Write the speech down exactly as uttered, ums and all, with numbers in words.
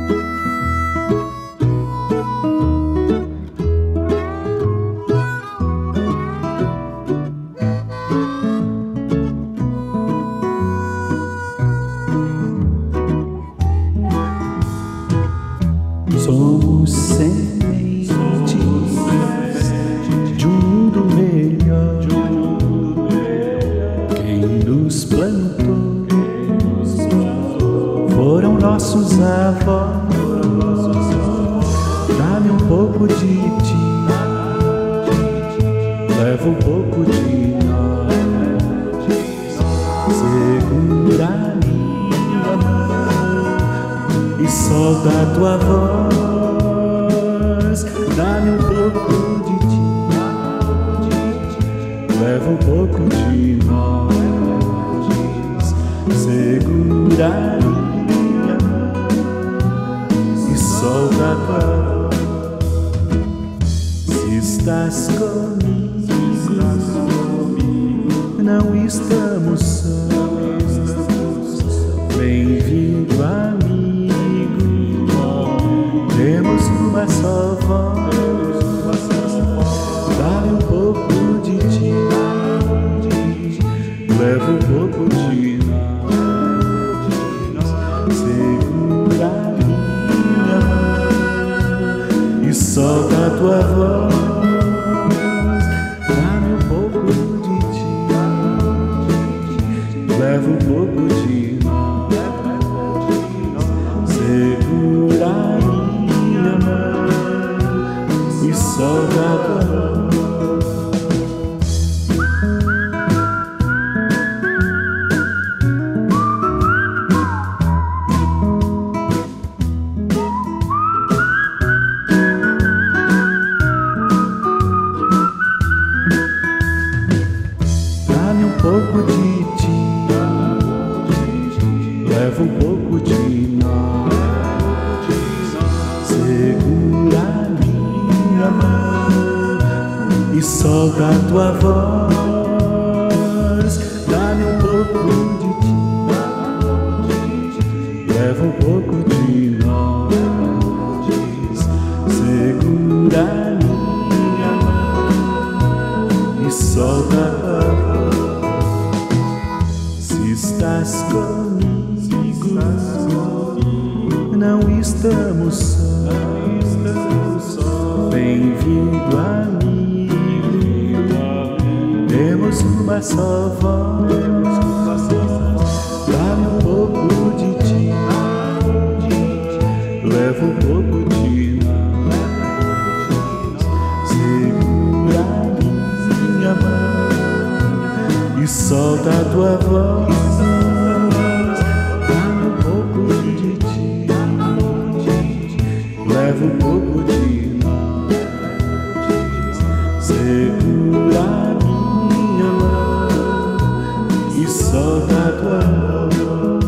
Somos sementes de um mundo melhor. Quem nos plantou foram nossos avós. Dá-me um pouco de ti, leva um pouco de nós. Segura minha mão e solta a tua voz. Dá-me um pouco de ti, leva um pouco de nós. Segura minha mão e solta a tua voz. Se estás comigo, não estamos sós. Bem-vindo, amigo, temos uma só voz. Dá-me um pouco de ti, leva um pouco de nós. Segura minha mão e solta a tua voz. Dá-me um pouco de ti, leva um pouco de nós. Segura minha mão e solta a tua voz. Dá-me um pouco de ti, leva um pouco de nós. Segura minha mão e solta a tua voz. Dá-me um pouco de ti, leva um pouco de nós. Segura minha mão e solta a tua voz. Se estás comigo, não estamos sós. Bem-vindo, amigo, temos uma só voz. Dá-me um pouco de ti, leva um pouco de nós. Segura minha mão e solta a tua voz. Dá-me um pouco de ti, leva um pouco de nós. Segura minha mão e solta a tua voz.